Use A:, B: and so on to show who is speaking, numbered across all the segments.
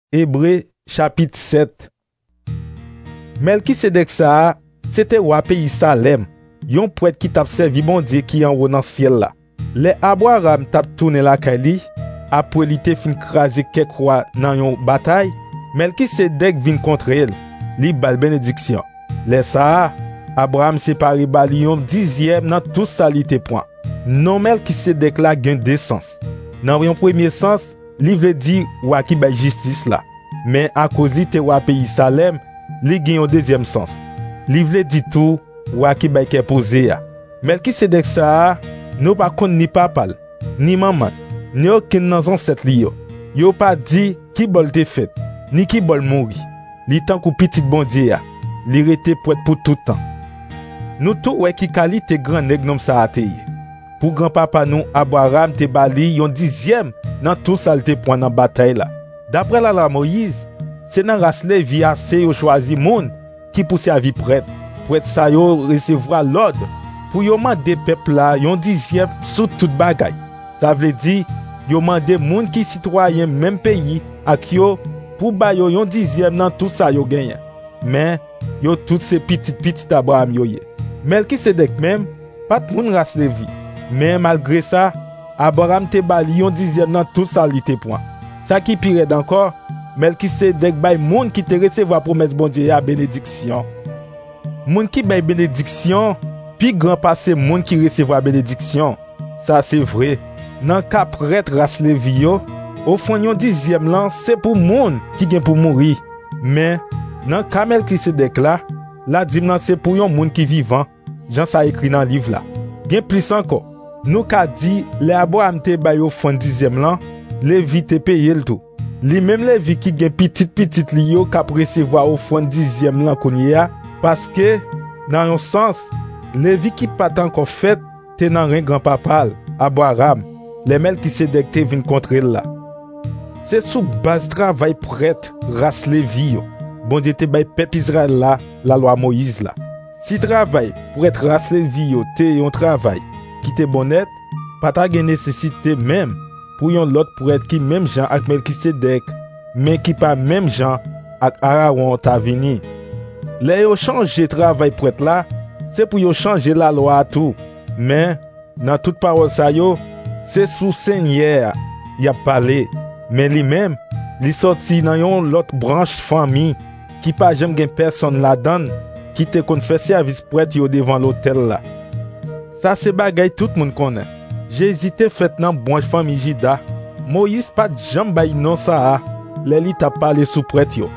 A: Hébreux chapitre 7. Melkisedek ça, c'était roi pays Salem, yon prêtre qui t'a servi bon Dieu qui en haut dans ciel là. Les Abraham t'a tourné la kali, après li te fin craser quelques rois dans yon bataille, Melkisedek vinn contre elle, li bal bénédiction. Les ça, Abraham séparé bali yon 10e dans tout ça li te point. Non Melkisedek la gen deux sens. Dans yon premier sens, li veut dire roi qui bay justice là. Mais à cause li te roi pays Salem, li gen yon deuxième sens. Li veut dire tout roi qui bay ke posé ya. Melkisedek ça, nous pas konn ni papal, ni maman, ni aucun nan ancêtre li yo. Yo pas dit qui bol te fait, ni qui bol mouri. Li tan kou petit bon Dieu ya. Li rete prêtre pour tout temps. Nous tout ouais qui qualité grand nèg nom ça ateye. Pour grand-papa nous Abraham te bali yon 10e dans tout ça te point dans bataille là. D'après la loi Moïse, c'est dans race Lévi assez yo choisi moun qui pour servir prêtre. Prêtre ça yo recevoir l'ordre pour yo mande peuple là yon 10e sous toute bagaille. Ça veut dire yo mande moun qui citoyen même pays ak yo pour ba yo yon 10e dans tout ça yo gagne. Mais yo toutes ces petites Abraham yo ye. Melkisedek même pas moun race Lévi. Mais malgré ça, Abraham te bali yon 10e dans tout ça li te point. Ça qui pire d'encore, Melkisedek bay moun qui te recevoir promesse bon Dieu à bénédiction. Moun qui bay bénédiction, puis grand passé moun qui recevoir bénédiction. Ça c'est vrai. Dans cas prêtre race Lévi yo, au fond yon 10e lan, c'est pour moun qui gen pour mourir. Mais dans cas Melkisedek là, la dim c'est pour yon moun qui vivant. Jean ça écrit dans livre là. Gen plus encore. Nous ka dit les Abraham te bay au fond 10e lan, Lévi te paye le tout. Li même Lévi qui gen petit li yo ka recevoir au fond 10e lan konye a, parce que dans un sens, Lévi qui pas encore fait te nan ren grand papal, Abraham, les Melkisedek te vinn contre elle là. C'est sous base travail prêtre race Lévi yo. Bon Dieu te bay peuple Israël là, la loi Moïse là. Si travail pour être race Lévi yo te yon travail qui te bonnet, pas ta gen nécessité même pour yon l'autre pour être qui même Jean ak Melkisedek, mais qui pas même Jean ak Aaron ta vini. Les yo changer travail pour être là, c'est pour yo changer la loi à tout. Mais dans toute parole ça yo, c'est sous Seigneur y a parlé, mais lui-même, li sorti dans yon l'autre branche famille qui pas jamais gen personne la donne qui te kon fait service prêtre yo devant l'hôtel là. Ça c'est bagay tout moun connaît. Jésus te fait dans branche famille Juda. Moïse pas jambe bay non ça. L'éli t'a parlé sous prêtre yo.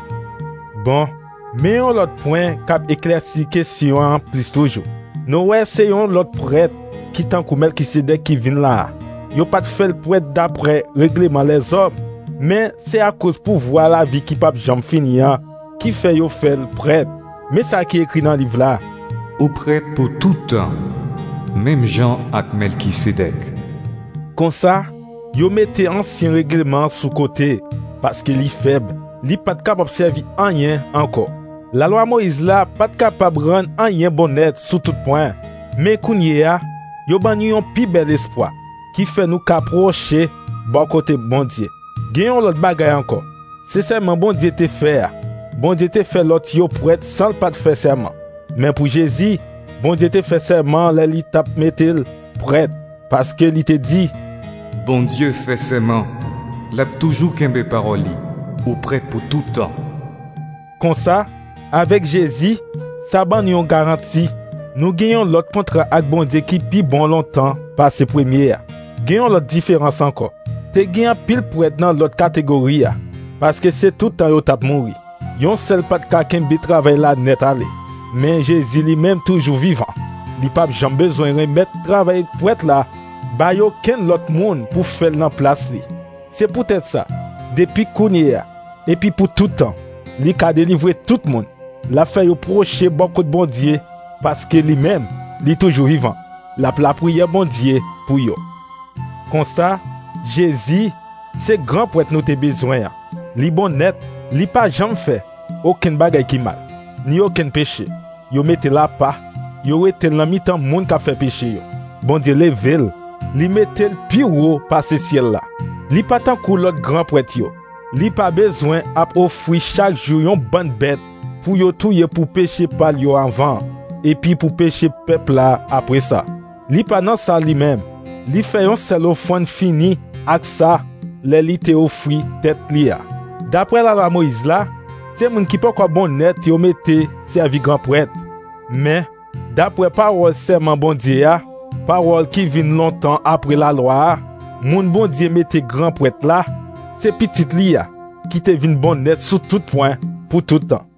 A: Bon, mais on l'autre point cap éclairci question en plus toujours. Nous essayons l'autre prêtre qui tant kou Melkisedek qui vient là. Yo pas fait le prêtre d'après règlement les hommes, mais c'est à cause pouvoir la vie qui pas jambe finir qui fait yo faire le prêtre. Mais ça qui est écrit dans le livre là.
B: Ou prêtre pour tout temps, même Jean ak Melkisedek.
A: Comme ça, yo mettez ancien règlement sous côté parce que li faible, li pas capable servir rien encore. La loi Moïse là pas capable rendre rien bonnet sous tout point. Mais kounye a, yo ban yon pi bel espoir qui fait nous approcher bon côté bon Dieu. Genyon l'autre bagay encore. C'est seulement bon Dieu te faire. Bon Dieu te fait l'autre yo prêtre sans pas te faire serment. Mais pour Jésus, bon Dieu te fait serment, li tap mettel prêtre parce que li te dit
B: Bon Dieu fait serment, l'a toujours kembe parole li, ou prêtre pour tout temps.
A: Comme ça, avec Jésus, ça ban yon garantie. Nous gagnons l'autre contrat avec bon Dieu qui pi bon longtemps par ses premières. Gagnons l'autre différence encore. Te gagnons pile prêtre dans l'autre catégorie parce que c'est tout temps yo tap mouri. Yon seul pas de quelqu'un qui travaille là net aller. Mais Jésus lui-même toujours vivant. Li pas jamais besoin de remettre travail pour être là. Ba yo ken l'autre monde pour faire dans place li. C'est peut-être ça. Depuis kounye et puis pour tout temps, li ka délivrer tout le monde. La fait yo proche beaucoup de bon Dieu parce que lui-même, li toujours vivant. La prière bon Dieu pour yo. Comme ça, Jésus, c'est grand pour être nous te besoin. Li bon net, li pas jamais fait aucun bagay qui mal, ni aucun péché. Yo mette la pas, yo rete dans mi-temps moun ka fait péché yo. Bon Dieu level, li mette le pi haut par ce ciel là. Li pas tant kou l'autre grand prêtre yo. li pa bezwen ap ofri chak jou yon ban bête pou yo touye pou péché pal yo avant, et puis pour péché peuple là après ça. Li pa nan sa li même, li fait yon seul offrande fini ak ça, le li te ofri tête li a. D'après la loi Moïse là, c'est moun qui pas quoi bon net yo mette servi grand prêtre. Mais d'après parole serment bon Dieu a, parole qui vient longtemps après la loi, moun bon Dieu mette grand prêtre là, c'est petit li a qui te vinn bon net sous tout point pour tout temps.